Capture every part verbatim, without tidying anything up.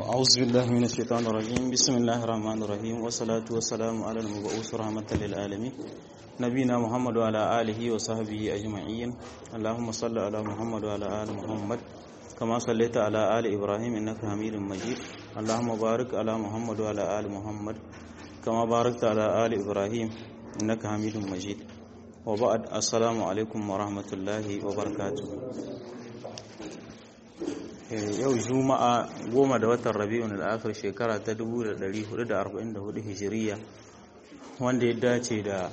أعوذ بالله من الشيطان الرجيم بسم الله الرحمن الرحيم والصلاة والسلام على المبعوث رحمة للعالمين نبينا محمد وعلى آله وصحبه أجمعين اللهم صل على محمد وعلى آل محمد كما صليت على آل إبراهيم إنك حميد مجيد اللهم بارك على محمد وعلى آل محمد كما باركت على آل إبراهيم إنك حميد مجيد وبعد السلام عليكم ورحمة الله وبركاته. Yau Juma'a goma da watan Rabi'un al-Akhir shekara ta dubu da ɗari hudu da arba'in da hudu Hijiriya, wanda ya dace da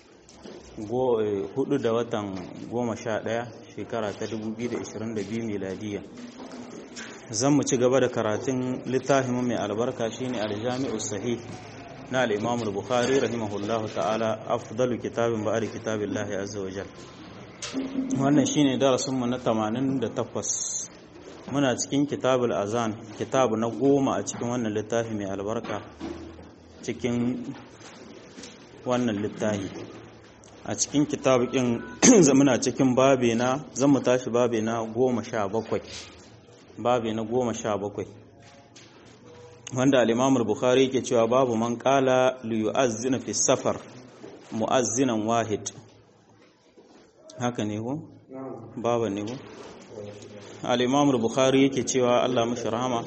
hudu da watan goma sha ɗaya shekara ta dubu biyu da ishirin da biyu miladiya. Zan mu ci gaba da karatun littafin mai albarka shine al-Jami'u Sahih na al-Imam al-Bukhari rahimahullahu ta'ala, afdalu kitabin ba'da kitabillahi azza wa jalla. Wannan shine darasin mu na tamanin da takwas. Muna cikin kitabul azan, kitabu na goma a cikin wannan littafi mai albarka, cikin wannan littafi a cikin kitabu ɗin muna cikin babe na zan mu tashi babe na goma sha bakwai babe na goma sha bakwai wanda al-Imam al-Bukhari yake cewa babu man qala li yu'azzina fi safar mu'azzinan wahid. Haka ne ko baba ne ko al-Imam al-Bukhari yake cewa Allah mashi rahama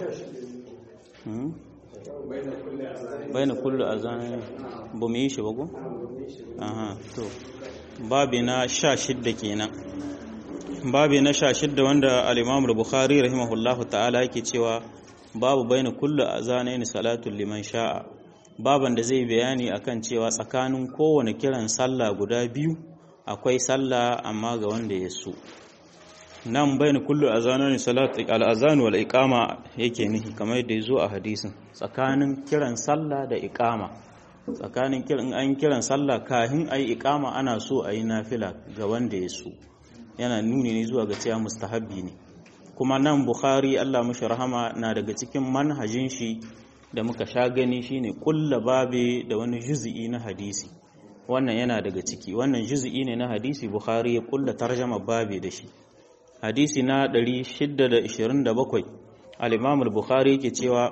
baina kullu azan ba mu yi shi ba ko aha to babi na sha shida kenan babi na sha shida wanda al-Imam al-Bukhari rahimahullahu ta'ala yake cewa babu baina kullu azanaini salatu liman sha'a, baban da zai bayani akan cewa tsakanin kowane kiran sallah guda biyu akwai sallah amma ga wanda ya so. Nan bayan kullu azanani salat al-azan wal iqama yake nihi kamar yadda yazo a hadisin, tsakanin kiran sallah da iqama, tsakanin kiran an kiran sallah kahin ayi iqama ana so ayi nafila ga wanda ya so, yana nuni ne zuwa ga cewa mustahabbi ne. Kuma nan Bukhari Allah mashi rahama na daga cikin manhajin shi da muka sha gani shine kulla babe da wani juz'i na hadisi, wannan yana daga ciki, wannan juz'i ne na hadisi Bukhari ya kulla tarjama babe da shi. Hadisi na ɗari shida da ishirin da bakwai al-Imam al-Bukhari yake cewa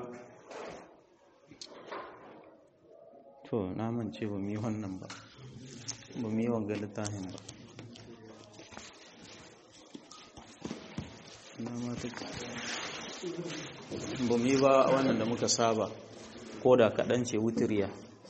to na mance ba mu yi wannan ba ba mu yi wanga littafin ba na mata ba mu yi ba wannan da muka saba ko da kaɗan ce wutiriya.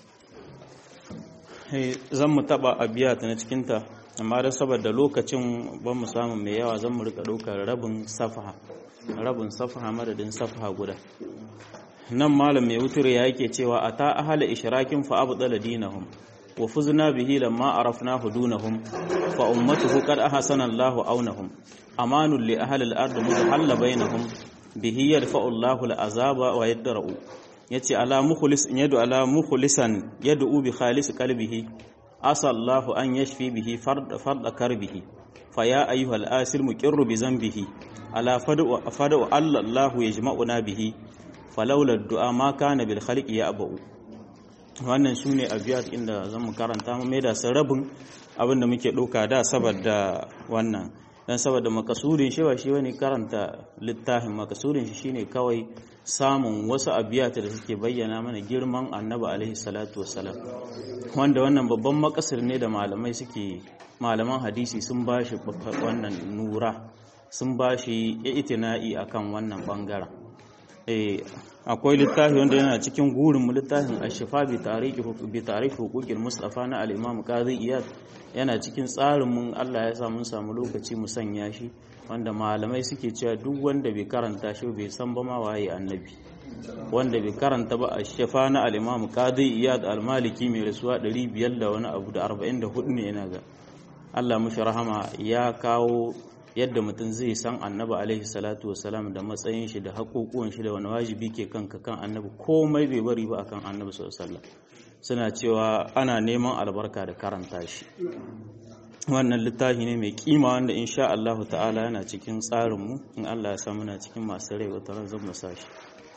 Zan mu taɓa abiyata na cikinta, amma da saboda lokacin ban mu samu mai yawa zan mu rika ɗaukar rabin safaha rabin safaha madadin safaha guda. Nan malam mai wutur ya yake cewa ata ahala ishrakin fa abdala dinahum wa fuzna bihi lamma arafnahu dunahum fa ummatuhu qad ahsana Allahu awnahum amanul li ahli al-ard mudhalla bainahum bihi yarfa'u Allahu al-azaba wa yadra'u. Yace ala mukhlis yadu ala mukhlisan yad'u bi khalis qalbihi asa Allahu an yashfi bihi fard fard karbihi fa ya ayyuhal asil muqirru bi zambihi ala fadu fadu Allahu yajma'una bihi falawla ad-du'a ma kana bil khaliqi ya'bu. Wannan sune abiyat inda zamu karanta mu mai da sarabin abinda muke doka da saboda wannan dan saboda makasudin shi ba shi wani karanta littafin, makasudin shi shine kawai samun wasu abiyata da suke bayyana mana girman Annabi alaihi salatu wassalam, wanda wannan babban makasir ne da malamai suke malaman hadisi sun bashi wannan nura, sun bashi itina'i akan wannan bangaren. eh akwai littafi wanda yana cikin gurin mu littafin Ash-Shifa bi tarihi bi tarihi huquqil Mustafa na al-Imam Qadi Iyad, yana cikin tsarin mun Allah ya sa mun samu lokaci mu sanya shi, wanda malamai suke cewa duk wanda bai karanta shi bai san ba ma waye annabi, wanda bai karanta ba Ash-Shifa na al-Imam Qadi Iyad al-Maliki mai rasuwa ɗari biyar da wani abu da arba'in da hudu ne yana ga Allah mushi rahama, ya kawo yadda mutum zai san annabi alaihi salatu wasalam da matsayin shi da haƙoƙuwan shi da wani wajibi ke kanka kan annabi, komai bai bari ba akan annabi sallallahu alaihi wasallam. Suna cewa ana neman albarka da karanta shi. Wannan littafi ne mai kima wanda insha Allah ta'ala yana cikin tsarin mu, in Allah ya sa muna cikin masu rai wata ran zan masa shi.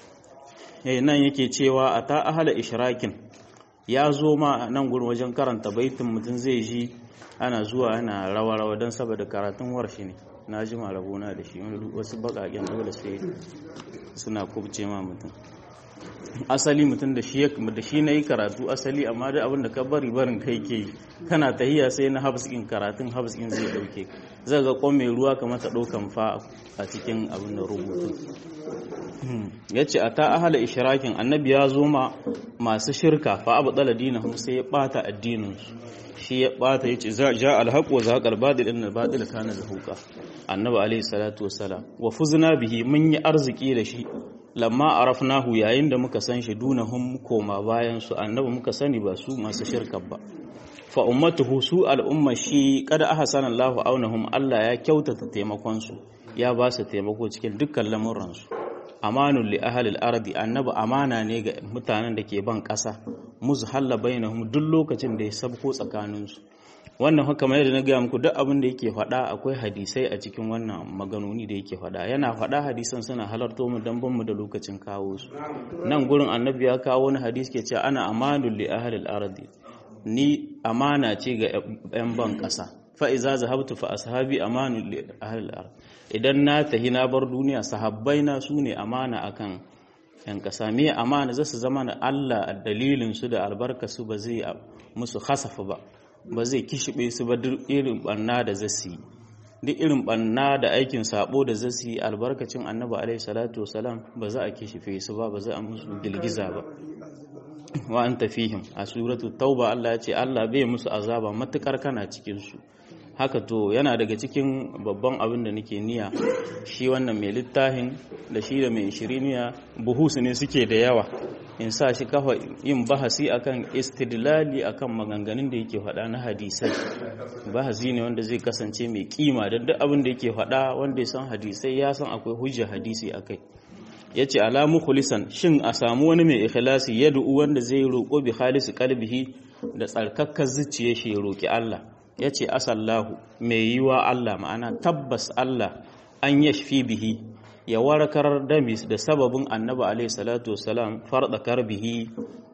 Eh nan yake cewa ata ahala ishrakin, ya zo ma nan gurin wajen karanta baitin mutum zai ji ana zuwa ana rawa-rawa don saboda karatun warshi ne, na ji rabona da shi wasu bakaken dole sai suna kubce ma mutum. Asali mutum da shi da shi nayi karatu asali, amma da abin da ka bari barin kai ke yi kana tahiya sai na habskin karatun habskin zai dauke zai ga kon mai ruwa kamar ta daukan fa a cikin abin da rubutu. Yace ata ahla ishrakin, annabi ya zo ma masu shirka fa abdala dinahum sai ya bata addinin su, shi ya bata yace ja alhaq wa zaqal batil innal batila kana zahuqa. Annabi alaihi salatu wassalam wa fuzna bihi, mun yi arziki da shi lamma arafnahu, yayin da muka san shi dunahum koma bayan su, annabi muka sani ba su masu shirka ba. Fa ummatuhu, su al'umma shi kada ahsana Allahu aunahum, Allah ya kyautata taimakon su, ya ba su taimako cikin dukkan lamuran su. Amanul li ahli al-ardi, annabi amana ne ga mutanen da ke ban kasa, muzhalla bainahum, duk lokacin da ya sabko tsakanin su. Wannan haka mai da na gaya muku duk abin da yake faɗa akwai hadisai a cikin wannan maganoni da yake faɗa, yana faɗa hadisan suna halarto mu dan ban mu da lokacin kawo su. Nan gurin annabi ya kawo wani hadisi ke cewa ana amanul li ahli al-ardi, ni amana ce ga yan ban ƙasa. Fa iza zahabtu fa ashabi amanul li ahli al-ardi, idan na tahi na bar duniya sahabbai na sune amana akan yan ƙasa. Me amana zasu zama na Allah a dalilin su da albarka su ba zai musu khasafa ba, ba zai kishibe su ba duk irin banna da zasu yi, duk irin banna da aikin sabo da zasu yi albarkacin annabi alaihi salatu wasalam ba za a kishife su ba, ba za a musu girgiza ba. Wa anta fihim, a suratul tauba Allah ya ce Allah bai musu azaba matukar kana cikin su. Haka to yana daga cikin babban abin da nake niyya, shi wannan mai littafin da shi da mai ishiriniya buhusu ne suke da yawa, in sa shi kafa yin bahasi akan istidlali akan maganganun da yake faɗa na hadisai. Bahasi ne wanda zai kasance mai kima, da duk abin da yake faɗa wanda ya san hadisai ya san akwai hujja hadisi akai. Yace ala mukhlisan, shin a samu wani mai ikhlasi yad'u wanda zai roƙo bi khalisi qalbihi, da tsarkakkar zuciyar shi ya roƙi Allah. Yace asallahu, mai yiwa Allah, ma'ana tabbas Allah an yashfi bihi, ya warakar damis da sababin annabi alaihi salatu wassalam farda karbihi,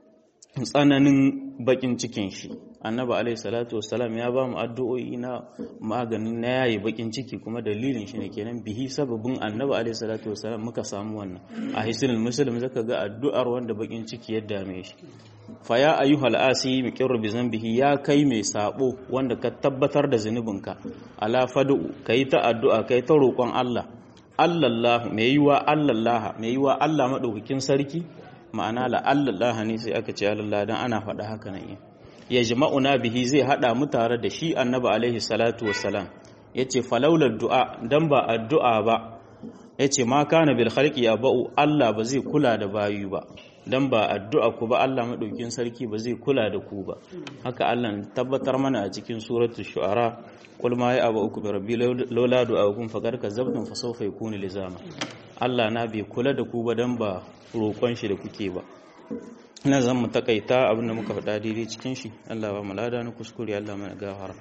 tsananin bakin cikin shi. Annabi alaihi salatu wassalam ya ba mu addu'o'i na maganin na yayi bakin ciki, kuma dalilin shi ne kenan bihi, sababin annabi alaihi salatu wassalam muka samu wannan. A hisnul muslim zaka ga addu'ar wanda bakin ciki ya dame shi. Fa ya ayyuhal asi muqirru bi zambihi, ya kai mai sabo wanda ka tabbatar da zunubinka, ala fadu, kai ta addu'a kai ta roƙon Allah. Allah mai yiwa Allah mai yiwa Allah madaukakin sarki, ma'ana la Allah ne sai aka ce Allah dan ana faɗa haka nan. Ya jama'una bihi, zai hada mu tare da shi annabi alaihi salatu wassalam. Yace falaula du'a, dan ba addu'a ba, yace ma kana bil khalqi ya ba'u, Allah ba zai kula da bayu ba, dan ba addu'a ku ba Allah madaukakin sarki ba zai kula da ku ba. Haka Allah tabbatar mana a cikin suratul shu'ara, qul ma ya'budu bi rabbi laula du'akum faqad kazzabtum fa sawfa yakunu lizama. Allah na bai kula da ku ba dan ba roƙon shi da kuke ba. Ina zan mu takaita abinda muka faɗa daidai cikin shi, Allah ba mu lada na kuskure, Allah mana gafara.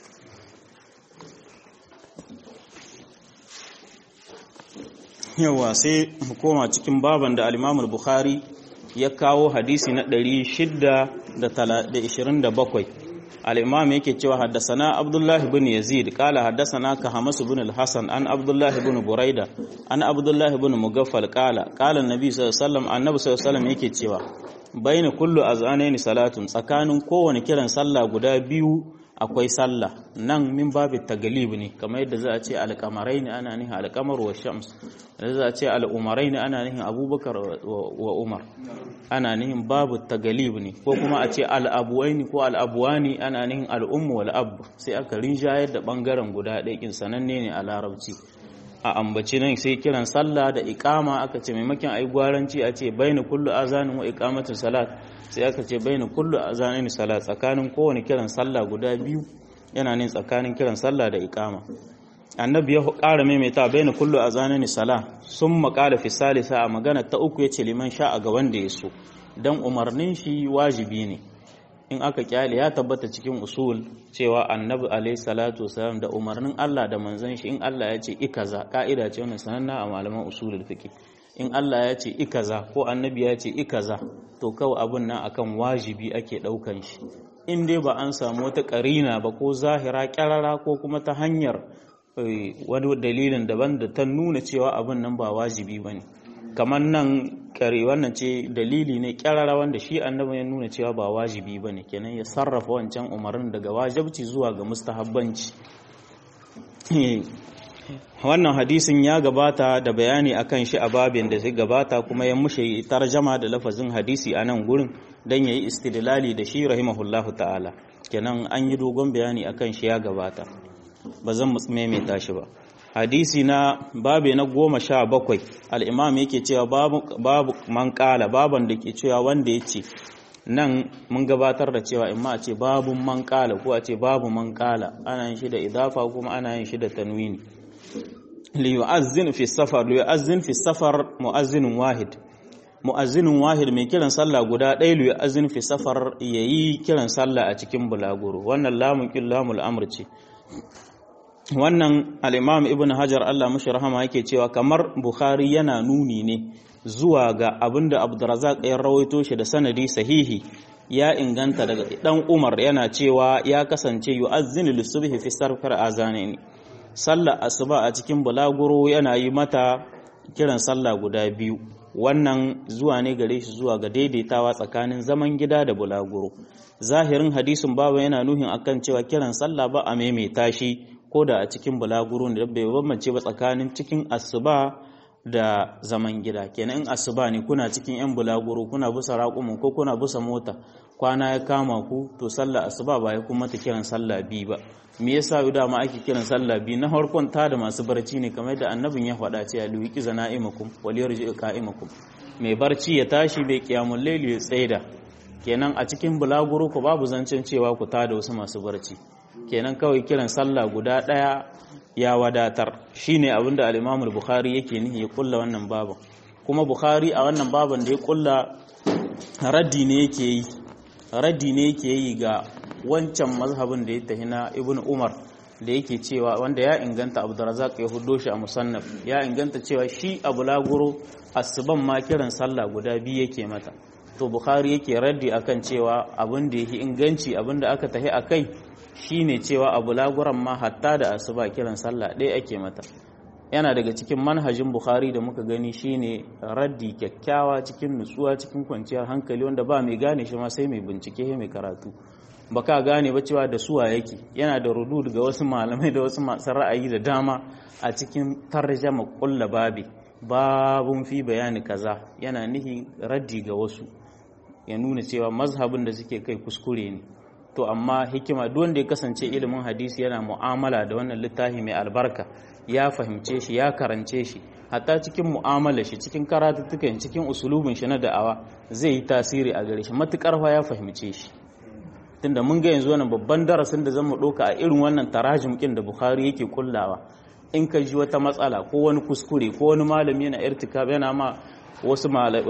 Yawa sai mu koma cikin baban da al-Imam al-Bukhari ya kawo hadisi na ɗari shida da ishirin da bakwai. Al-Imam yake cewa haddasana Abdullah ibn Yazid qala haddasana Kahamas ibn al-Hasan an Abdullah ibn Buraida an Abdullah ibn Mugaffal qala qala an-nabi sallallahu alaihi wasallam, annabi sallallahu alaihi wasallam yake cewa baina kullu azanaini salatun, tsakanin kowane kiran sallah guda biyu akwai sallah. Nan min babu taglib ne, kamar yadda za a ce al-qamaraini ana nihin al-qamar wa shams, da za a ce al-umaraini ana nihin Abubakar wa Umar, ana nihin babu taglib ne, ko kuma a ce al-abuwaini ko al-abuwani ana nihin al-ummu wal ab, sai aka rinjayar da bangaren guda ɗaya kin sananne ne a larabci. A ambaci nan sai kiran sallah da iqama, aka ce maimakon ayi gwaranci a ce baina kullu azanin wa iqamatu salat, sai aka ce baina kullu azanin salat, tsakanin kowane kiran sallah guda biyu yana ne tsakanin kiran sallah da iqama. Annabi ya ƙara maimaita baina kullu azanin salat, summa qala fi salisa, a magana ta uku yace liman sha'a ga wanda ya so, dan umarnin shi wajibi ne. In aka kyale ya tabbata cikin usul cewa annabi alaihi salatu wasalam da umarnin Allah da manzon shi, in Allah ya ce ikaza, ka'ida ce wannan sananna a malaman usulul fiqh, in Allah ya ce ikaza ko annabi ya ce ikaza, to kawai abun nan akan wajibi ake daukan shi, in dai ba an samu wata karina ba ko zahira kyarara ko kuma ta hanyar wani dalilin daban da ta nuna cewa abun nan ba wajibi bane. kamar nan kare wannan ce dalili ne kyarara wanda shi annabi ya nuna cewa ba wajibi bane kenan ya sarrafa wancan umarnin daga wajibci zuwa ga mustahabbanci. Wannan hadisin ya gabata da bayani akan shi a babin da zai gabata kuma ya mushe tarjama da lafazin hadisi a nan gurin dan yayi istidlali da shi rahimahullahu ta'ala. Kenan an yi dogon bayani akan shi ya gabata ba zan maimaita shi ba. Hadisi na babe na goma sha bakwai al'imam yake cewa babu, babu man kala baban da ke cewa wanda ya ce nan mun gabatar da cewa imma a ce babu man kala ko a ce babu man kala ana yin shi da idafa kuma ana yin shi da tanwini. liyu'azzin fi safar liyu'azzin fi safar mu'azzinun wahid mu'azzinun wahid mai kiran sallah guda ɗaya liyu'azzin fi safar yayi kiran sallah a cikin bulaguro. Wannan lamun kin lamul amr ce. Wannan al-Imam Ibn Hajar Allah mashi rahama yake cewa kamar Bukhari yana nuni ne zuwa ga abinda Abdurrazzaq ya rawaito shi da sanadi sahihi ya inganta daga dan Umar yana cewa ya kasance yu'azzinu lis-subhi fi sarfar azanaini sallar asuba a cikin bulaguro yana yi mata kiran sallah guda biyu. Wannan zuwa ne gare shi zuwa ga daidaitawa tsakanin zaman gida da bulaguro. Zahirin hadisin babu yana nuhin akan cewa kiran sallah ba a maimaita shi ko da a cikin bulaguro da bai bambance ba tsakanin cikin asuba da zaman gida. Kenan in asuba ne kuna cikin yan bulaguro kuna busa raƙumin ko kuna busa mota kwana ya kama ku to sallah asuba ba ya kuma ta kiran sallah biyu ba. Me yasa yau dama ake kiran sallah biyu? Na farkon ta da masu barci ne kamar da annabin ya faɗa cewa liwiki zana'imakum wal yarji'u qa'imakum. Mai barci ya tashi bai qiyamul layli ya tsaida. Kenan a cikin bulaguro ku babu zancen cewa ku ta da wasu masu barci. Kenan kawai kiran sallah guda ɗaya ya wadatar. Shine abinda al-Imam al-Bukhari yake nihi ya kulla wannan baban. Kuma Bukhari a wannan baban da ya kulla raddi ne yake yi. Raddi ne yake yi ga wancan mazhabin da ya tahi na Ibn Umar da yake cewa wanda ya inganta Abdurrazzaq ya huddo shi a musannaf ya inganta cewa shi a bulaguro asuban ma kiran sallah guda biyu yake mata. To Bukhari yake raddi akan cewa abin da yake inganci abin da aka tahi akai shine cewa a bulaguran ma hatta da asuba kiran sallah ɗaya ake mata. Yana daga cikin manhajin Bukhari da muka gani shine raddi kyakkyawa cikin nutsuwa cikin kwanciyar hankali wanda ba mai gane shi ma sai mai bincike mai karatu. Baka gane ba cewa da suwa yake. Yana da rudu daga wasu malamai da wasu masu ra'ayi da dama a cikin tarjama kulla babi babun fi bayani kaza yana nihi raddi ga wasu ya nuna cewa mazhabin da suke kai kuskure ne. To amma hikima duk wanda ya kasance ilimin hadisi yana mu'amala da wannan littafi mai albarka ya fahimce shi ya karance shi hatta cikin mu'amala shi cikin karatuttukan cikin usulubin shi na da'awa zai yi tasiri a gare shi matukar fa ya fahimce shi. Tunda mun ga yanzu wannan babban darasin da zamu ɗauka a irin wannan tarajim kin da Bukhari yake kullawa in ka ji wata matsala ko wani kuskure ko wani malami yana irtikab yana ma wasu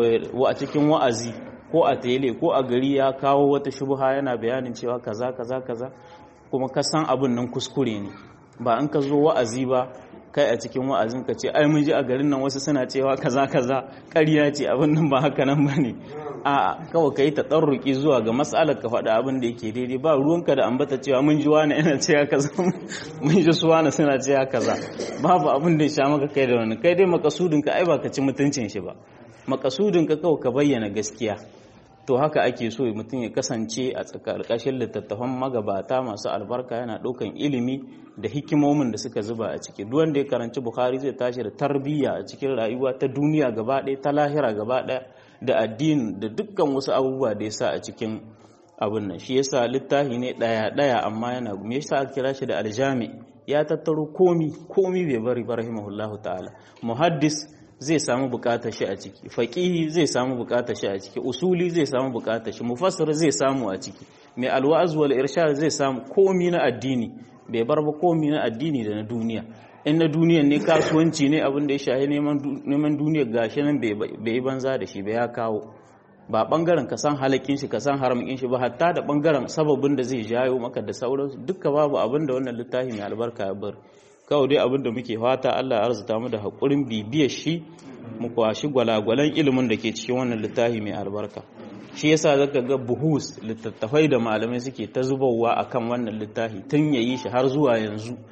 a cikin wa'azi ko a tele ko a gari ya kawo wata shubha yana bayanin cewa kaza kaza kaza kuma ka san abin nan kuskure ne ba in ka zo wa'azi ba kai a cikin wa'azin ka ce ai mun ji a garin nan wasu suna cewa kaza kaza ƙarya ce abin nan ba haka nan bane a kawai kai ta tsarruki zuwa ga mas'alar ka faɗa abin da yake daidai ba ruwanka da ambata cewa mun ji wani yana cewa kaza mun ji su wani suna cewa kaza babu abin da ya sha maka kai da wani kai dai makasudin ka ai ba ka ci mutuncin shi ba makasudin ka kawai ka bayyana gaskiya. To haka ake so mutum ya kasance a ƙarƙashin littattafan magabata masu albarka yana ɗaukan ilimi da hikimomin da suka zuba a ciki. Duk wanda ya karanci Bukhari zai tashi da tarbiyya a cikin rayuwa ta duniya gaba ɗaya ta lahira gaba ɗaya da addini da dukkan wasu abubuwa da ya sa a cikin abin nan. Shi yasa littafi ne ɗaya ɗaya amma yana me yasa aka kira shi da aljami ya tattaro komi komi bai bari ba rahimahullahu ta'ala. Muhaddis zai samu bukatar shi a ciki, faqihi zai samu bukatar shi a ciki, usuli zai samu bukatar shi, mufassir zai samu a ciki, mai alwa'az wal irshad zai samu komi na addini bai bar ba komi na addini da na duniya. In na duniyan ne kasuwanci ne abin da ya shahi neman neman duniyar gashi nan bai yi banza da shi ba ya kawo ba bangaren ka san halakin shi ka san haramin shi ba hatta da bangaren sababin da zai jayo maka da sauransu duka babu abin da wannan littafi mai albarka ya bar. Kawai dai abin da muke fata Allah ya arzuta mu da haƙurin bibiyar shi mu kwashi gwalagwalan ilimin da ke cikin wannan littafi mai albarka. Shi yasa zaka ga buhus littattafai da malamai suke ta zubarwa akan wannan littafi tun yayi shi har zuwa yanzu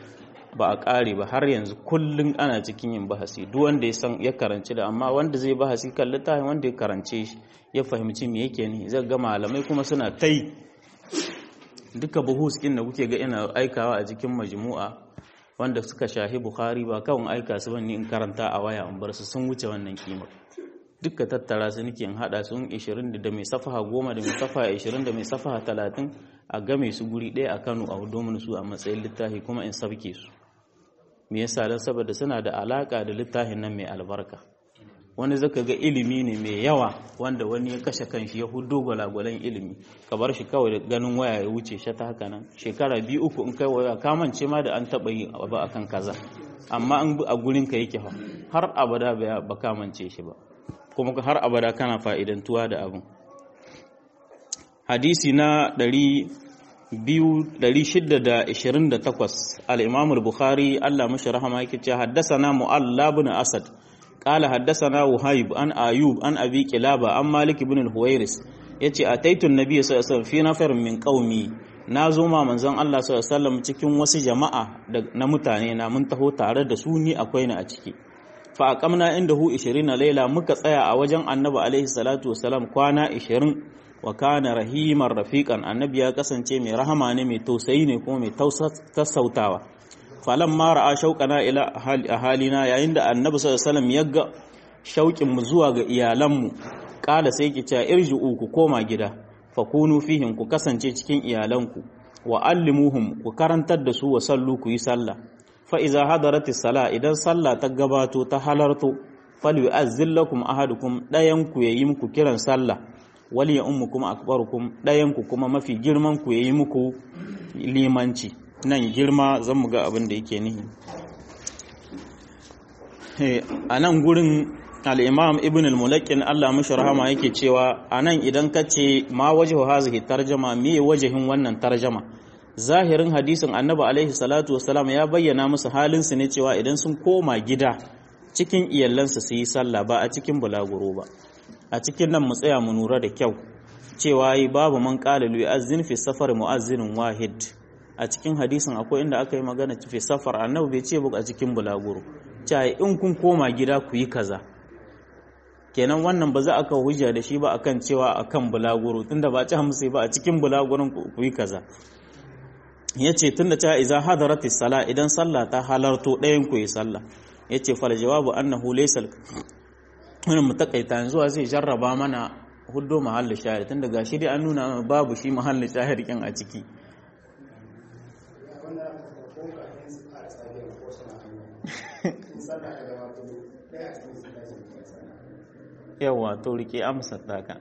ba a ƙare ba har yanzu kullum ana cikin yin bahasi duk wanda ya san ya karanci da amma wanda zai bahasi kan littafin wanda ya karance shi ya fahimci me yake ne zai ga malamai kuma suna ta yi duka buhus ɗin da kuke ga ina aikawa a cikin majmu'a wanda suka shahi Bukhari ba kawai aika su bane in karanta a waya in bar su sun wuce wannan kima duka tattara su nake in hada su ishirin da mai safaha goma da mai safaha ishirin da mai safaha talatin a game su guri ɗaya a Kano a domin su a matsayin littafi kuma in sabke su me yasa dan saboda suna da alaka da littafin nan mai albarka wani zaka ga ilimi ne mai yawa wanda wani ya kashe kanshi ya hudo gwalagwalan ilimi ka bar shi kawai da ganin waya ya wuce shi ta haka nan shekara biyu uku in kai waya ka mance ma da an taba yi ba akan kaza amma an a gurin ka yake har abada ba ka mance shi ba kuma har abada kana fa'idantuwa da abin hadisi na ɗari shida da ishirin da takwas al-Imam al-Bukhari Allah mashi rahama yake cewa haddathana Mu'alla ibn Asad قال حدثنا وهيب عن ايوب عن ابي قلابه عن مالك بن الهويرس yace ataitu annabi sallallahu alaihi wasallam fi nafar min qaumi nazo ma manzon Allah sallallahu alaihi wasallam cikin wasu jama'a na mutane na mun taho tare da su ni akwai ni a ciki fa aqamna indahu ishirin laila muka tsaya a wajen annabi alaihi salatu wasallam kwana ishirin wa kana rahimar rafiqan annabi ya kasance mai rahama ne mai tausayi ne kuma mai tausasautawa falan ma ra'a shauqana ila ahalina yayin da annabi sallallahu alaihi wasallam ya ga shauƙin mu zuwa ga iyalan mu kala sai ki ce irji'u ku koma gida fakunu fihim ku kasance cikin iyalanku wa allimuhum ku karantar da su wa sallu ku yi sallah fa iza hadaratis sala idan sallah ta gabato ta halarto falyu'azzil lakum ahadukum dayan ku yayi muku kiran sallah wali ya ummukum akbarukum dayan ku kuma mafi girman ku yayi muku limanci nan girma zan mu ga abin da yake nihi a nan gurin al-imam ibn al-mulaqin Allah mashi rahama yake cewa a nan idan ka ce ma wajhu hazihi tarjama me wajihin wannan tarjama zahirin hadisin annabi alaihi salatu wassalam ya bayyana musu halin su ne cewa idan sun koma gida cikin iyalansu su yi sallah ba a cikin bulaguro ba a cikin nan mu tsaya mu nura da kyau cewa yi babu man qala li yu'azzin fi safar mu'azzinun wahid a cikin hadisin akwai inda aka yi magana fi safar annabi bai ce ba a cikin bulaguro cewa in kun koma gida ku yi kaza kenan wannan ba za a kawo hujja da shi ba akan cewa akan bulaguro tunda ba ci hamsi ba a cikin bulaguron ku yi kaza yace tunda ta iza hadaratis sala idan sallah ta halarto ɗayan ku yi sallah yace fal jawabu annahu laysa wannan mutakaita yanzu zai jarraba mana huddo mahallin shahid tunda gashi dai an nuna babu shi mahallin shahid kin a ciki yawa to rike amsar daga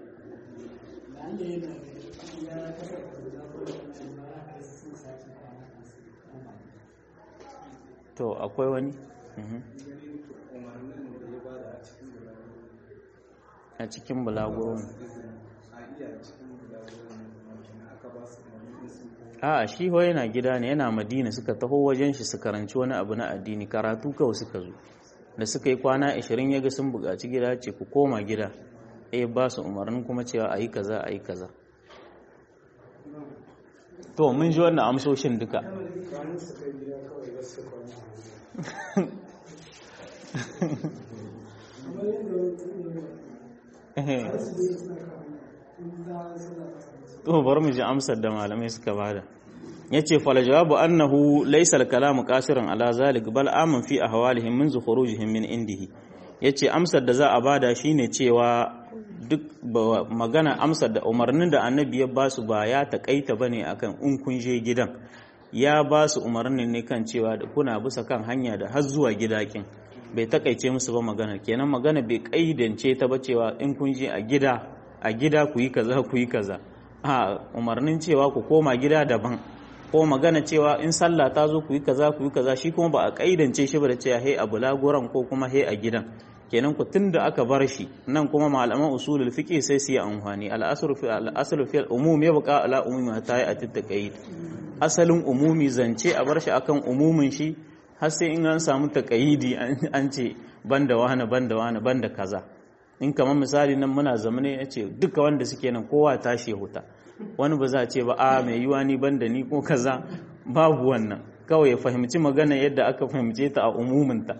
to akwai wani a cikin bulaguro a shi ho yana gida ne yana madina suka taho wajen shi su karanci wani abu na addini karatu kawai suka zo da suka yi kwana ashirin yaga sun buƙaci gida ce ku koma gida eh ba su umarnin kuma cewa ayi kaza ayi kaza to mun ji wannan amsoshin duka to bari mu ji amsar da malamai suka bada yace fala jawabu annahu laysa al-kalamu qasiran ala zalik bal aman fi ahwalihim min khurujihim min indihi yace amsar da za a bada shine cewa duk magana amsar da umarnin da annabi ya basu ba ya takaita bane akan in kun je gidan ya basu umarnin ne kan cewa da kuna bisa kan hanya da har zuwa gidakin bai takaice musu ba magana kenan magana bai kaidance ta ba cewa in kun je a gida a gida ku yi kaza ku yi kaza a umarnin cewa ku koma gida daban ko magana cewa in sallah ta zo ku yi kaza ku yi kaza shi kuma ba a kaidance shi ba da cewa he a bulaguran ko kuma he a gidan kenan ku tunda aka bar shi nan kuma malaman usulul fiqh sai su yi amfani al-aslu fi al-aslu fi al-umum yabqa ala umumi hatta ya at-taqayyid asalin umumi zance a bar shi akan umumin shi har sai in an samu taqayyidi an ce banda wani banda wani banda kaza in kamar misali nan muna zamane yace duka wanda suke nan kowa tashi huta wani ba za a ce ba a mai yiwa ni banda ni ko kaza babu wannan kawai ya fahimci magana yadda aka fahimce ta a umuminta.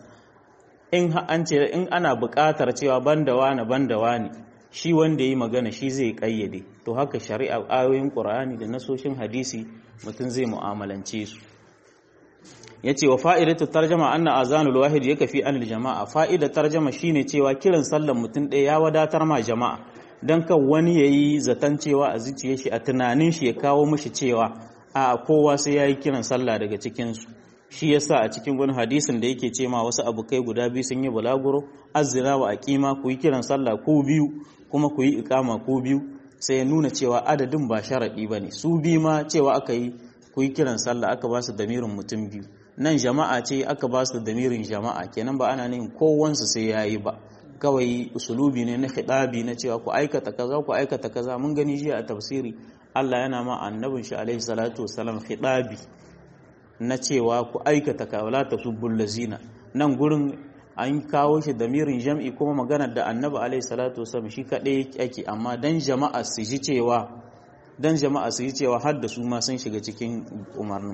In an ce in ana buƙatar cewa banda wani banda wani shi wanda yi magana shi zai kayyade, to haka shari'a ayoyin Qur'ani da nasoshin hadisi mutum zai mu'amalance su. yace wa fa'idatu tarjama anna azanul wahid yakfi anil jama'a. Fa'idar tarjama shine cewa kiran sallan mutum ɗaya ya wadatar ma jama'a, dan kan wani yayi zaton cewa a zuciyar shi a tunanin shi ya kawo mishi cewa a kowa sai yayi kiran sallah daga cikin su. Shi yasa a cikin wani hadisin da yake ce ma wasu abukai guda biyu sun yi bulaguro, azzina wa aqima, ku yi kiran sallah ko biyu kuma ku yi iqama ko biyu, sai ya nuna cewa adadin ba sharadi bane. Su bi ma cewa aka yi ku yi kiran sallah aka ba su damirin mutum biyu, nan jama'a ce aka ba su damirin jama'a, kenan ba ana nin kowansu sai yayi ba, kawai usulubi ne na khidabi na cewa ku aikata kaza ku aikata kaza. Mun gani jiya a tafsiri Allah yana ma annabin shi alaihi salatu wassalam khidabi na cewa ku aikata ka wala tasubbul lazina. Nan gurin an kawo shi damirin jam'i kuma maganar da annabi alaihi salatu wassalam shi kadai yake, amma dan jama'a su ji cewa dan jama'a su ji cewa har da su ma sun shiga cikin umarnin.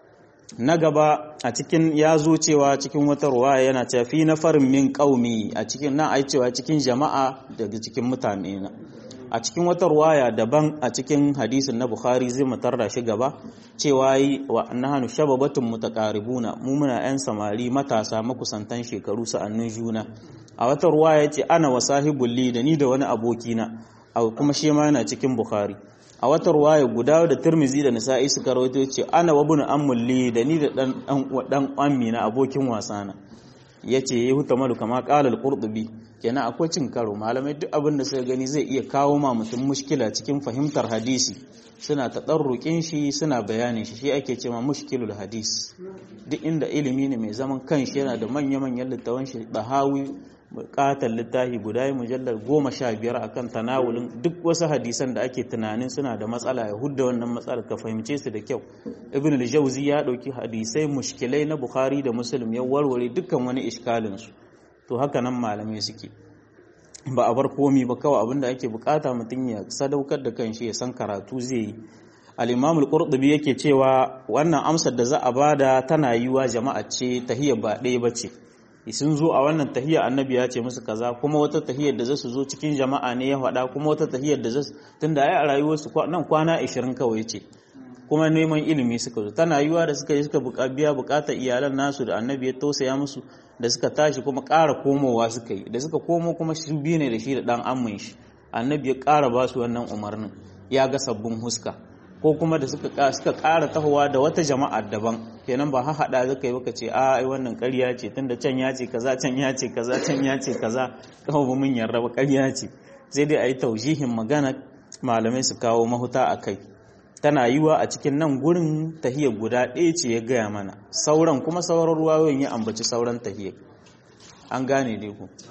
Na gaba a cikin ya zo cewa cikin wata ruwaya yana cewa fi nafarin min qaumi, a cikin nan ai cewa cikin jama'a daga cikin mutane na. A cikin wata ruwaya daban a cikin hadisin na Bukhari zai mutar da shi gaba cewa yi wa nahanu shababatun mutaqaribuna, mu muna yan samari matasa makusantan shekaru sa'annin juna. A wata ruwaya yace ana wa sahibul li, da ni da wani abokina, kuma shi ma yana cikin Bukhari. A wata ruwaya guda da Tirmizi da Nisa'i suka rawaito ce ana wa ibn ammulli, da ni da dan dan ammi na abokin wasana. Yace yi hutamalu kama qala al-Qurtubi, kenan akwai cin karo. Malamai duk abin da suka gani zai iya kawo ma mutum mushkila cikin fahimtar hadisi suna tadarrukin shi suna bayanin shi, shi ake cewa mushkilul hadis. Duk inda ilimi ne mai zaman kanshi yana da manya-manyan littawan shi, Dahawi bukatar littafi guda yi mujallar goma sha biyar akan tanawulin duk wasu hadisan da ake tunanin suna da matsala, ya hudda wannan matsalar ka fahimce su da kyau. Ibn al-Jawzi ya dauki hadisai mushkilai na Bukhari da Muslim ya warware dukkan wani iskalin su. To haka nan malamai suke, ba a bar komi ba, kawai abinda ake bukata mutum ya sadaukar da kanshi ya san karatu zai yi. Al-Imam al-Qurtubi yake cewa wannan amsar da za a bada tana yiwa jama'a ce, tahiyya ba ɗaya bace. Sun zo a wannan tahiyya annabi ya ce musu kaza, kuma wata tahiyyar da za su zo cikin jama'a ne ya faɗa, kuma wata tahiyyar da za su tunda ai a rayuwarsu nan kwana ashirin kawai ce, kuma neman ilimi suka zo. Tana yiwa da suka yi suka biya bukatar iyalan nasu da annabi ya tausaya musu, da suka tashi kuma ƙara komowa suka yi, da suka komo kuma su biyu ne da shi da ɗan ammin shi, annabi ya ƙara ba su wannan umarnin, ya ga sabbin huska. Ko kuma da suka suka ƙara tahowa da wata jama'a daban, kenan ba haɗa zaka yi baka ce a ai wannan ƙarya ce, tunda can ya ce kaza can ya ce kaza can ya ce kaza, kawai ba mun yarda ba ƙarya ce. Sai dai a yi taujihin magana, malamai su kawo mahuta a kai. Tana yiwa a cikin nan gurin tahiyar guda ɗaya ce ya gaya mana, sauran kuma sauran ruwayoyin ya ambaci sauran tahiyar. An gane dai ku.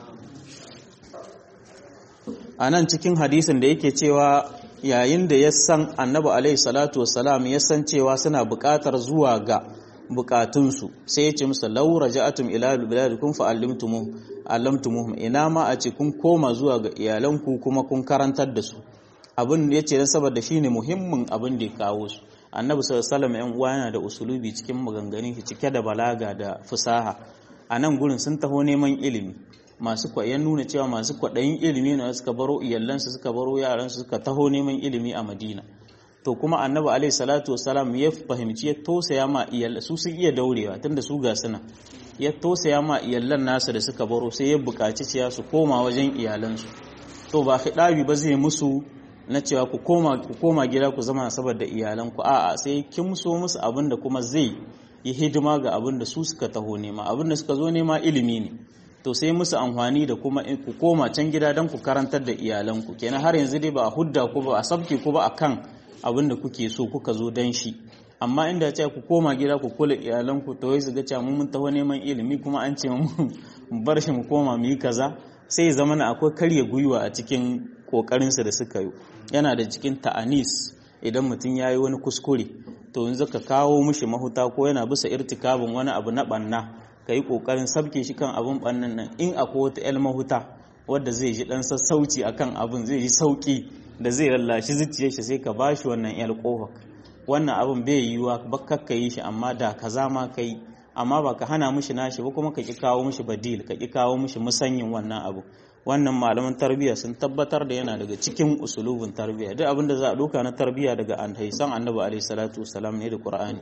A nan cikin hadisin da yake cewa yayin da ya san annabi alaihi salatu wassalam ya san cewa suna buƙatar zuwa ga buƙatunsu, sai ya ce musu law raja'atum ila biladikum fa allamtumuhum allamtumuhum, ina ma a ce kun koma zuwa ga iyalanku kuma kun karantar da su. Abin da yace dan saboda shine muhimmin abin da ya kawo su. Annabi sallallahu alaihi wasallam ɗan uwa yana da usulubi cikin maganganun shi cike da balaga da fusaha. A nan gurin sun taho neman ilimi, masu kwayan nuna cewa masu kwaɗayin ilimi ne suka baro iyalansu suka baro yaransu suka taho neman ilimi a Madina. To kuma annabi alaihi salatu wasalam ya fahimci ya tosaya ma iyalan su sun iya daurewa tunda su ga suna, ya tosaya ma iyalan nasu da suka baro, sai ya buƙaci cewa su koma wajen iyalansu. To ba hidabi ba zai musu na cewa ku koma ku koma gida ku zama saboda iyalanku, a'a sai kin so musu abin da kuma zai yi hidima ga abin da su suka taho nema, abin da suka zo nema ilimi ne. To sai musu amfani da kuma ku koma can gida don ku karantar da iyalanku, kenan har yanzu dai ba a hudda ku ba a sabke ku ba akan abin da kuke so kuka zo dan shi. Amma inda ce ku koma gida ku kula iyalanku, to wai su ga cewa mun taho neman ilimi kuma an ce mu bar shi mu koma mu yi kaza, sai zama na akwai karya gwiwa a cikin kokarin su da suka yi. Yana da cikin ta'anis idan mutum ya yi wani kuskure, to yanzu ka kawo mishi mahuta ko yana bisa irtikabin wani abu na banna, ka yi ƙoƙarin sabke shi kan abin ɓannan nan. In akwai wata ‘yar mahuta wadda zai ji ɗan sassauci a kan abin, zai ji sauƙi da zai lallashi zuciyar shi, sai ka ba shi wannan ‘yar ƙofa. wannan abin bai yiwuwa ba kakka yi shi amma da kaza ma kai amma ba ka hana mishi nashi ba kuma ka ki kawo mishi badil ka ki kawo mishi musanyin wannan abu. Wannan malaman tarbiyya sun tabbatar da yana daga cikin usulubin tarbiyya. Duk abin da za a doka na tarbiyya daga hadisan Annabi alaihi salatu wasalam ne da Qur'ani.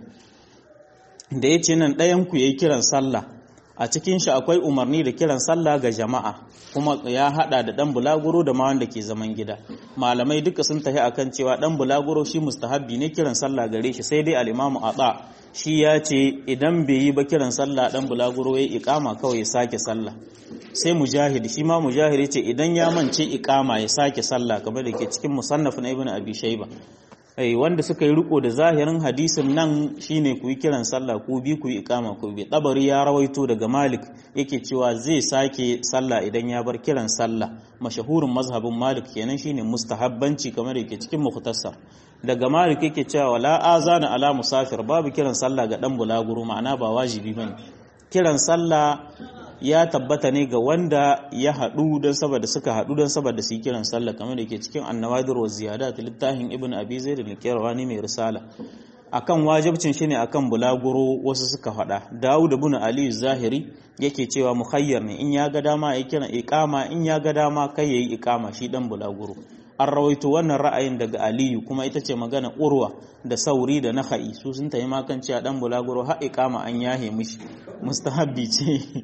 Da yace nan ɗayan ku yayi kiran sallah, a cikin shi akwai umarni da kiran sallah ga jama'a, kuma ya hada da dan bulaguro da ma wanda ke zaman gida. Malamai duka sun tafi akan cewa dan bulaguro shi mustahabbi ne kiran sallah gare shi, sai dai al-Imam Ata shi ya ce idan bai yi ba kiran sallah dan bulaguro ya iqama kawai ya sake sallah. Sai Mujahid shi ma Mujahid ce idan ya mance iqama ya sake sallah, kamar da ke cikin Musannaf na Ibn Abi Shayba. ai wanda suka yi riko da zahirin hadisin nan shine ku yi kiran sallah ku bi ku yi iqama ku bi. Tabari ya rawaito daga Malik yake cewa zai sake sallah idan ya bar kiran sallah. Mashahurin mazhabin Malik kenan shine mustahabbanci kamar yake cikin Mukhtasar. Daga Malik yake cewa wala azana ala musafir, babu kiran sallah ga dan bulaguro, ma'ana ba wajibi bane. Kiran sallah ya tabbata ne ga wanda ya haɗu don saboda suka haɗu don saboda su yi kiran sallah, kamar da ke cikin annawadir wa ziyadat littafin ibn abi zaid al-qirawani mai risala. Akan wajibcin shi ne akan bulaguro wasu suka faɗa. Dawud ibn ali zahiri yake cewa mukhayyar ne, in ya ga dama ya kiran iqama, in ya ga dama kai yayi iqama shi dan bulaguro. An rawaito wannan ra'ayin daga Aliyu, kuma ita ce magana Urwa da Sauri da Nakhai, su sun tayi makan cewa dan bulaguro har iqama an yahe mishi, mustahabbi ce.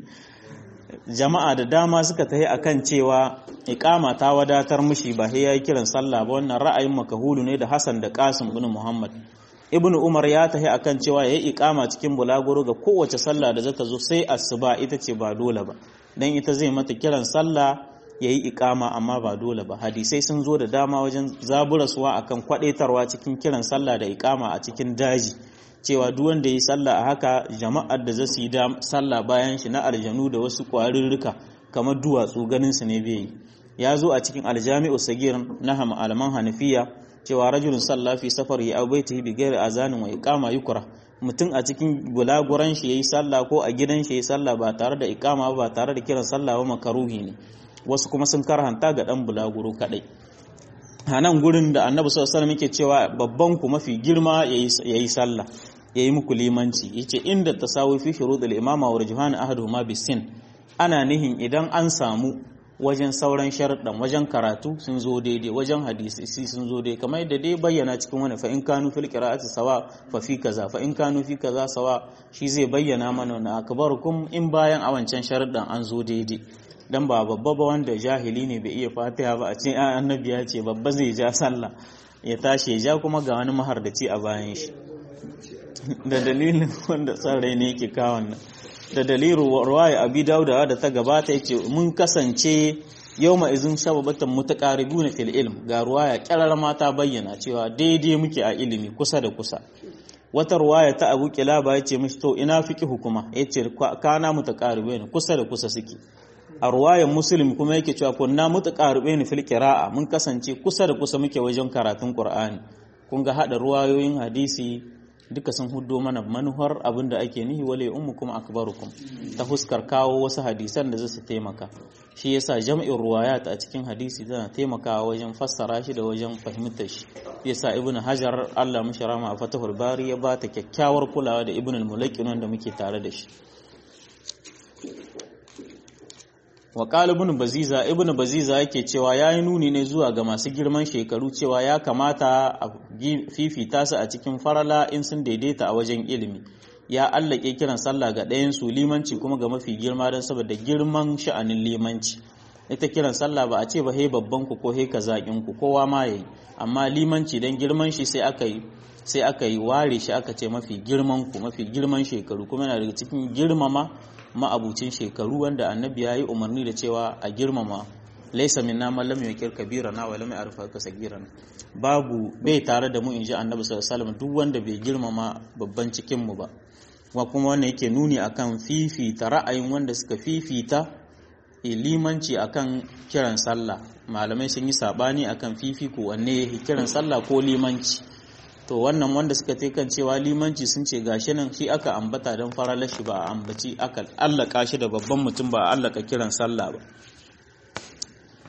Jama'a da dama suka tahi akan cewa iqama ta wadatar mishi ba sai yayi kiran sallah ba. Wannan ra'ayin makahulu ne da Hassan da Qasim ibn Muhammad. Ibn Umar ya tahi akan cewa yayi iqama cikin bulaguro ga kowace sallah da zata zo, sai asuba ita ce ba dole ba, dan ita zai mata kiran sallah yayi iqama amma ba dole ba. Hadisai sun zo da dama wajen zaburaswa akan kwadaitarwa cikin kiran sallah da iqama a cikin daji, cewa duk wanda yi sallah a haka jama'ar da zasu yi da sallah bayan shi na aljanu da wasu ƙwarirrika kamar duwatsu ganin su ne bai yi. Ya zo a cikin aljami'u sagir na malaman Hanafiya cewa rajulun salla fi safari aw baitihi bi ghairi azanin wa iqama yukra, mutum a cikin bulaguran shi yayi sallah ko a gidan shi yayi sallah ba tare da iqama ba tare da kiran sallah ba makaruhi ne. Wasu kuma sun karhanta ga dan bulaguro kadai. A nan gurin da Annabi sallallahu alaihi wasallam yake cewa babban ku mafi girma yayi sallah, yayi muku limanci, yace inda tasawi fi shurud al-imama wa rujhan ahaduhuma bisin, ana nihin idan an samu wajen sauran sharuɗan, wajen karatu sun zo daidai, wajen hadisi sun zo daidai, kamar yadda dai bayyana cikin wani fa in kanu fil qira'ati sawa fa fi kaza fa in kanu fi kaza sawa, shi zai bayyana mana na akbarukum in bayan a wancan sharuɗan an zo daidai. Dan ba babba ba wanda jahili ne bai iya Fatiha ba a ce annabi ya ce babba zai ja sallah ya tashi ya ja kuma ga wani mahardaci a bayan shi. Da dalilin wanda san rai ne yake kawo wannan, da dalilin ruwaya Abi Dawud da ta gabata yace mun kasance yawma izin shababatan mutaqaribuna fil ilm, ga ruwaya kyarar mata bayyana cewa daidai muke a ilimi kusa da kusa. Wata ruwaya ta Abu Kilaba yace mishi to ina fiqhu kuma, yace kana mutaqaribuna kusa da kusa suke. A ruwayan Muslim kuma yake cewa kunna mutaqaribuna fil qira'a, mun kasance kusa da kusa muke wajen karatun Qur'ani. Kun ga hada ruwayoyin hadisi duka sun huddo mana manuhar abinda ake nihi wale ummukum akbarukum, ta huskar kawo wasu hadisan da zasu taimaka. Shi yasa jam'in ruwayat a cikin hadisi tana taimakawa wajen fassara shi da wajen fahimtar shi. Yasa Ibn Hajar Allah mishi rahama a Fathul Bari ya bata kyakkyawar kulawa da Ibn al-Mulaqqin wanda muke tare da shi. Wa qala ibn Baziza, ibn Baziza yake cewa yayi nuni ne zuwa ga masu girman shekaru cewa ya kamata a fifita su a cikin farala in sun daidaita a wajen ilimi. Ya allake kiran sallah ga ɗayan su, limanci kuma ga mafi girma don saboda girman sha'anin limanci. Ita kiran sallah ba a ce ba he babban ku ko he kazakin ku, kowa ma yayi, amma limanci dan girman shi sai aka yi sai aka yi ware shi aka ce mafi girman ku, mafi girman shekaru, kuma yana daga cikin girmama ma'abucin shekaru wanda annabi ya yi umarni da cewa a girmama. Laisa minna man lam yakir kabirana wa lam ya'rif sagirana, babu bai tare da mu inji annabi sallallahu alaihi wasallam duk wanda bai girmama babban cikin mu ba. Kuma kuma wannan yake nuni akan fifita ra'ayin wanda suka fifita limanci akan kiran sallah. Malamai sun yi sabani akan fifiko wanne kiran sallah ko limanci. To wannan wanda suka te kan cewa limanci sun ce gashi nan shi aka ambata don faralar shi ba a ambaci aka allaka shi da babban mutum ba a allaka kiran sallah ba.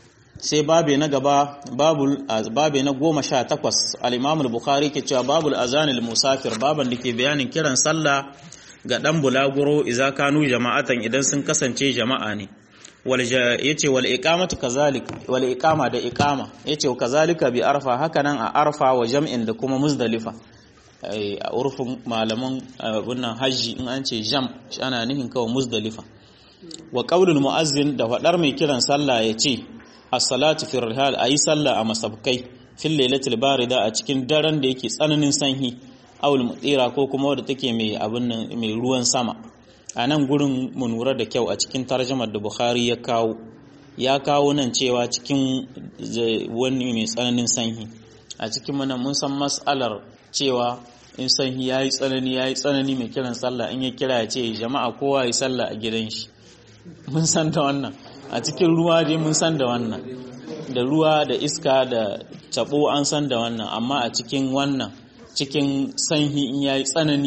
sai babe na gaba babul babe na goma sha takwas al-Imam al-Bukhari ke cewa babul azanil musafir baban da ke bayanin kiran sallah ga dan bulaguro idza kanu jama'atan idan sun kasance jama'a ne wal yace wal iqamatu kazalik wal iqama da iqama yace kazalika bi arfa hakanan a arfa wa jam'in da kuma muzdalifa a urfin malaman wannan haji in an ce jam ana nihin kawai muzdalifa wa qaulul muazzin da fadar mai kiran sallah yace as-salatu fi rihal ayi sallah a masabkai fil lailatul barida a cikin daren da yake tsananin sanyi awul mutira ko kuma wadda take mai abin nan mai ruwan sama a nan gurin mu lura da kyau a cikin tarjumar da Bukhari ya kawo ya kawo nan cewa cikin wani mai tsananin sanyi a cikin mana mun san mas'alar cewa in sanyi yayi tsanani yayi tsanani mai kiran sallah in ya kira ya ce jama'a kowa yi sallah a gidan shi mun san da wannan a cikin ruwa dai mun san da wannan da ruwa da iska da tabo an san da wannan amma a cikin wannan cikin sanyi in yayi tsanani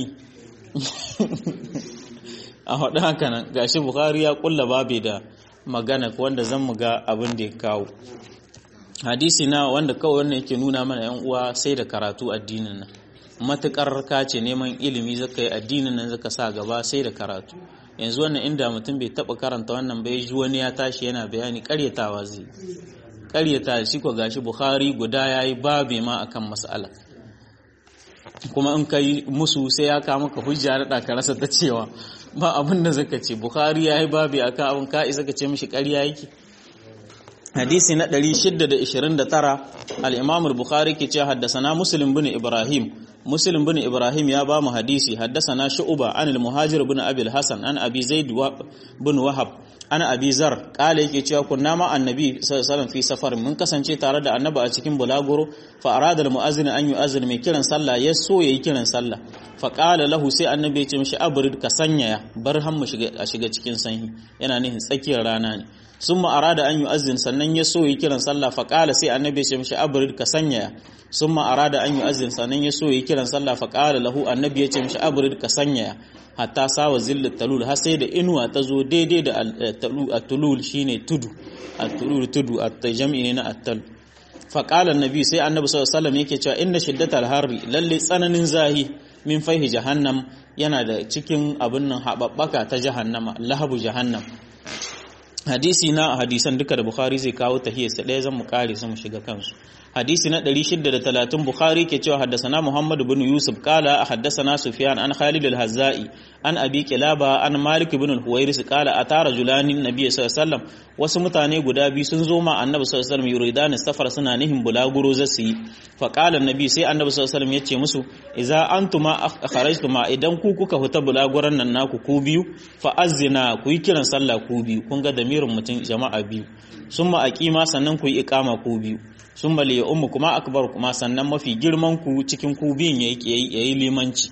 a haɗu haka nan gashi Bukhari ya kulla babe da magana wanda zan mu ga abin da ya kawo hadisi na wanda kawai wannan yake nuna mana yan uwa sai da karatu addinin nan matukar ka ce neman ilimi zaka yi addinin nan zaka sa gaba sai da karatu yanzu wannan inda mutum bai taba karanta wannan bai ji wani ya tashi yana bayani karyatawa zai karyata shi ko gashi Bukhari guda yayi babe ma akan mas'ala kuma in kai musu sai ya ka maka hujja da ka rasa ta cewa ba abin da zaka ce Bukhari yayi babe akan abin ka isa ka ce mishi ƙarya yake hadisi na ɗari shida da ishirin da tara al-Imam al-Bukhari ke cewa haddathana Muslim bin Ibrahim Muslim bin Ibrahim ya ba mu hadisi haddathana Shu'ba an al-Muhajir bin Abi al-Hasan an Abi Zaid bin Wahab an Abi Zar kale yake cewa kunna ma annabi sallallahu alaihi wasallam fi safar mun kasance tare da annabi a cikin bulaguro fa arada al-muazzin an yu'azzin mai kiran sallah ya so yayi kiran sallah fa qala lahu sai annabi ya ce mishi abrid ka sanyaya bar han mu shiga a shiga cikin sanyi yana nihin tsakiyar rana ne summa arada an yu'azzin sannan ya so yayi kiran sallah fa qala sai annabi ya ce mishi abrid ka sanyaya summa arada an yu'azzin sannan ya so yayi kiran sallah fa qala lahu annabi ya ce mishi abrid ka sanyaya hatta sawa zillat talul har sai da inuwa ta zo daidai da at-tulul shine tudu at-tulul tudu at-jam'i ne na at-tal fa qala annabi sai annabi sallallahu alaihi wasallam yake cewa inna shiddatal harri lalle tsananin zahi min faihi jahannam yana da cikin abin nan hababbaka ta jahannama lahabu jahannam hadisi na hadisan duka da Bukhari zai kawo tahiyarsa ɗaya zan mu kare su mu shiga kansu hadisi na ɗari shida da talatin Bukhari ke cewa haddasana Muhammad ibn Yusuf qala haddasana Sufyan an Khalid al-Hazzai an Abi Kilaba an Malik ibn al-Huwairis qala atara julani nabiy sallallahu alaihi wasallam wasu mutane guda biyu sun zo ma annabi sallallahu alaihi wasallam yuridan safar suna nihin bulaguro zasu yi fa qala annabi sai annabi sallallahu alaihi wasallam yace musu idza antuma kharajtuma idan ku kuka huta bulaguran nan naku ku biyu fa azina ku yi kiran sallah ku biyu kun ga damirin mutum jama'a biyu summa aqima sannan ku yi iqama ku biyu summa li ummu kuma akbar kuma sannan mafi girman ku cikin ku biyun yayi yayi limanci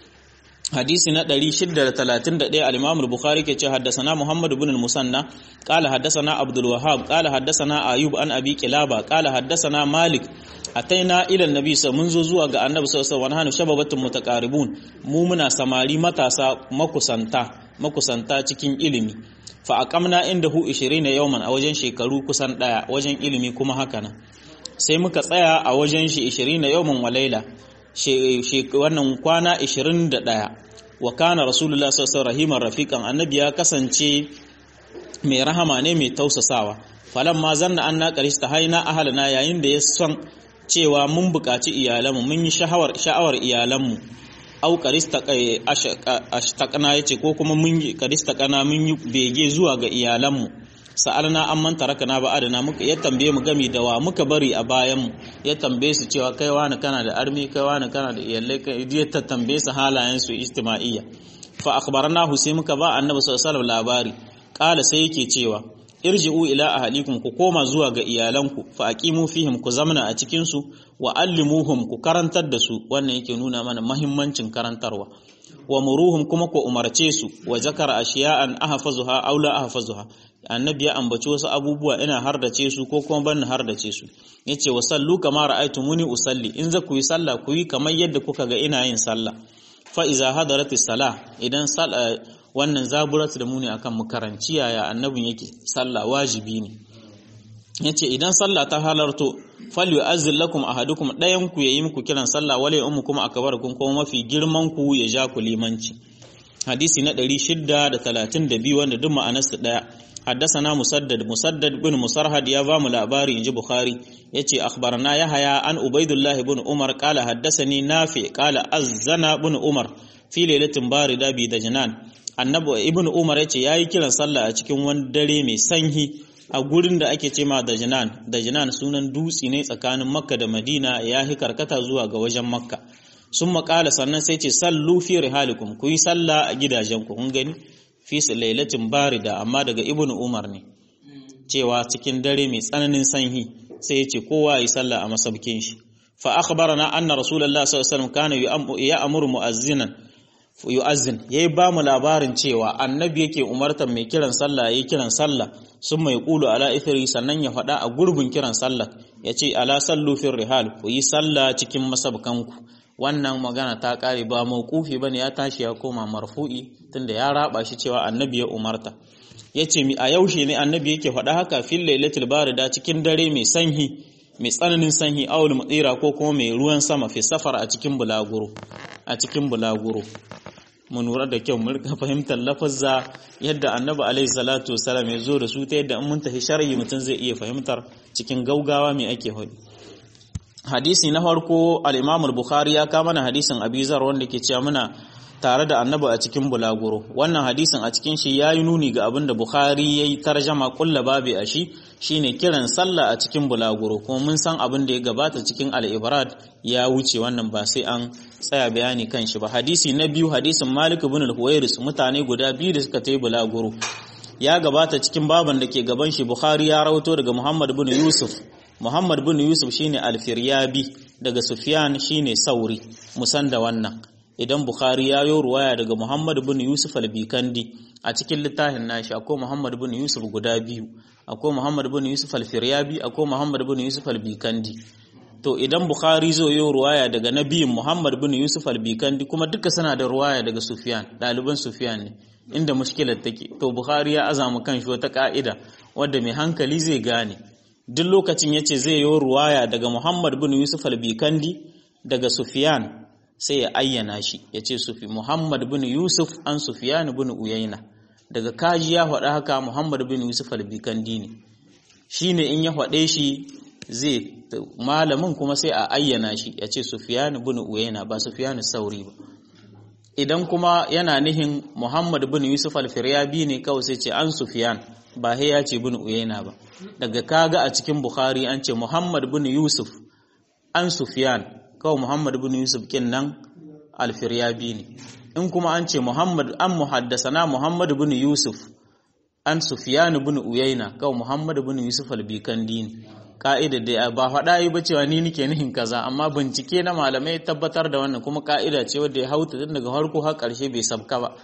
hadisi na ɗari shida da talatin da ɗaya al-Imam al-Bukhari ke ce haddathana Muhammad ibn al-Musanna qala haddathana Abdul Wahhab qala haddathana Ayub an Abi Kilaba qala haddathana Malik ataina ila an-nabi sa mun zo zuwa ga annabi sallallahu alaihi wasallam shababatun mutaqaribun mu muna samari matasa makusanta makusanta cikin ilimi fa aqamna indahu ishirin yawman a wajen shekaru kusan daya wajen ilimi kuma haka nan sai muka tsaya a wajen shi ishirin yawman wa laila wannan kwana ishirin da ɗaya wa kana rasulullah sallallahu alaihi wasallam rafiqan annabi ya kasance mai rahama ne mai tausasawa falamma zanna anna qarista haina ahlana yayin da ya san cewa mun buƙaci iyalanmu mun yi sha'awar sha'awar iyalanmu au qarista ashtaqna yace ko kuma mun yi qarista kana mun yi bege zuwa ga iyalanmu sa'alna amman tarakana ba adana muka ya tambaye mu gami da wa muka bari a bayan mu ya tambaye su cewa kai wani kana da armi kai wani kana da iyalai kai ya ta tambaye su halayen su ijtima'iyya fa akhbarnahu sai muka ba annabi sallallahu alaihi wasallam labari kala sai yake cewa irji'u ila ahlikum ku koma zuwa ga iyalanku fa aqimu fihim ku zamna a cikin su wa allimuhum ku karantar da su wannan yake nuna mana muhimmancin karantarwa wa muruhum kuma ku umarce su wa zakara ashiya'an ahfazuha aw la ahfazuha annabi ya ambaci wasu abubuwa ina hardace su ko kuma ban hardace su yace wa sallu kama ra'aytumuni usalli in za ku yi sallah ku yi kamar yadda kuka ga ina yin sallah fa iza hadaratis salah idan sallah wannan zaburat da mu ne akan mu karanci yaya annabin yake sallah wajibi ne yace idan sallah ta halarto falyu'azzil lakum ahadukum dayan ku yayi muku kiran sallah wala ummukum akbarukum kuma mafi girman ku ya ja ku limanci. hadisi na ɗari shida da talatin da biyu wanda duk ma'anarsa daya. حدثنا مسدد مسدد بن مسرهد يا بام الأباري إنجي بخاري يتي أخبرنا يحيى عن عبيد الله بن عمر قال حدثني نافع قال أذن بن عمر في ليلة باردة بدجنان annabi ibnu umar yace yayi kiran sallah a cikin wani dare mai sanyi a gurin da ake cema dajnan dajnan sunan dutse ne tsakanin makka da madina yayi karkata zuwa ga wajen makka sun makala sannan sai ce sallu fi rihalikum ku yi sallah a gidajenku kun gani fi lailatin barida amma daga ibnu umar ne cewa cikin dare mai tsananin sanyi sai ya ce kowa yi sallah a masabkin shi fa akhbarana anna rasulullahi sallallahu alaihi wasallam kana ya'muru mu'azzinan yu'azzin yayi ba mu labarin cewa annabi yake umartar mai kiran sallah yayi kiran sallah sun mai qulu ala ithri sannan ya faɗa a gurbin kiran sallah yace ala sallu fi rihal ku yi sallah cikin masabkanku. Wannan magana ta kare ba mauqufi bane ya tashi ya koma marfu'i tunda ya raba shi cewa annabi ya umarta. Yace mi a yaushe ne annabi yake faɗa haka fil lailatul barida cikin dare mai sanyi mai tsananin sanyi awul mudira ko kuma mai ruwan sama fi safar a cikin bulaguro a cikin bulaguro mun lura da kyau mun rika fahimtar lafazza yadda annabi alaihi salatu wasallam ya zo da su ta yadda in mun tafi sharhi mutun zai iya fahimtar cikin gaugawa me ake faɗi. Hadisi na farko al-Imam al-Bukhari ya kama mana hadisin Abi Zar wanda ke cewa muna tare da Annabi a cikin bulaguro. Wannan hadisin a cikin shi yayi nuni ga abin da Bukhari yayi tarjama kullu babi a shi shine kiran sallah a cikin bulaguro. Kuma mun san abin da ya gabata cikin al-Ibrad ya wuce wannan ba sai an tsaya bayani kan shi ba. Hadisi na biyu hadisin Malik ibn al-Huwairis mutane guda biyu da suka tayi bulaguro. Ya gabata cikin baban da ke gaban shi Bukhari ya rawato daga Muhammad ibn Yusuf. Muhammad bin Yusuf shine Al-Firyabi daga Sufyan shine Sauri musan da wannan idan Bukhari ya yo ruwaya daga Muhammad bin Yusuf Al-Bikandi a cikin littafin nashi akwai Muhammad bin Yusuf guda biyu akwai Muhammad bin Yusuf Al-Firyabi akwai Muhammad bin Yusuf Al-Bikandi to idan Bukhari zo yo ruwaya daga nabiyin Muhammad bin Yusuf Al-Bikandi kuma duka suna da ruwaya daga Sufyan daliban Sufyan ne inda mushkilar take to Bukhari ya azama kanshi wata ka'ida wanda mai hankali zai gane duk lokacin yace zai yi ruwaya daga Muhammad bin Yusuf al-Bikandi daga Sufyan sai ya ayyana shi yace Sufi Muhammad bin Yusuf an Sufyan bin Uyayna daga kaji ya faɗa haka Muhammad bin Yusuf al-Bikandi ne shine in ya faɗe shi zai malamin kuma sai a ayyana shi yace Sufyan bin Uyayna ba Sufyan Sauri ba idan kuma yana nihin Muhammad bin Yusuf al-Firyabi ne kawai sai ce an Sufyan ba he ya ce bin Uyayna ba daga kaga a cikin Bukhari an ce Muhammad bin Yusuf an Sufyan kawai Muhammad bin Yusuf kin nan al-Firyabi ne in kuma an ce Muhammad an muhaddasana Muhammad bin Yusuf an Sufyan bin Uyayna kawai Muhammad bin Yusuf al-Bikandi ne ka'ida da ba faɗa yi ba cewa ni nake nihin kaza amma bincike na malamai tabbatar da wannan kuma ka'ida ce wanda ya hauta tun daga farko har ƙarshe bai sabka ba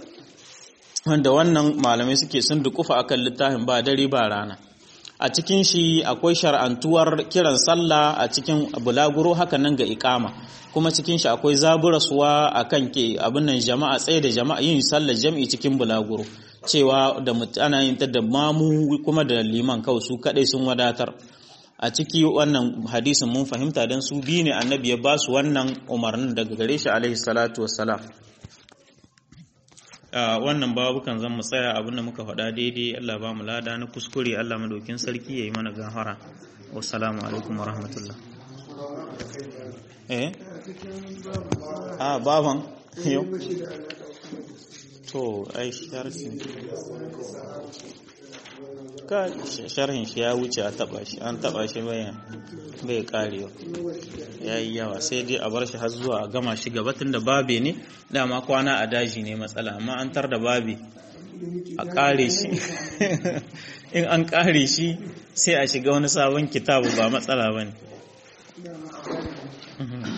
wanda wannan malamai suke sun dukufa akan littafin ba dare ba rana a cikin shi akwai shar'antuwar kiran sallah a cikin bulaguro haka nan ga iqama kuma cikin shi akwai zaburaswa akan ke abin nan jama'a tsaye da jama'a yin sallar jami'i cikin bulaguro cewa da ana yin ta da mamu kuma da liman kawai su kadai sun wadatar a ciki wannan hadisin mun fahimta dan su bi ne annabi ya ba su wannan umarnin daga gare shi alaihi salatu wassalam wannan babukan zan mu tsaya abinda muka faɗa daidai Allah ba mu lada na kuskure Allah madaukin sarki yayi mana gafara wassalamu alaikum warahmatullah eh ah baban yo to ai sharhin ka sharhin shi ya wuce a taba shi an taba shi bayan bai karewa yayi yawa sai dai a bar shi har zuwa a gama shi gaba tunda babe ne dama kwana a daji ne matsala amma an tar da babe a kare shi in an kare shi sai a shiga wani sabon kitabu ba matsala bane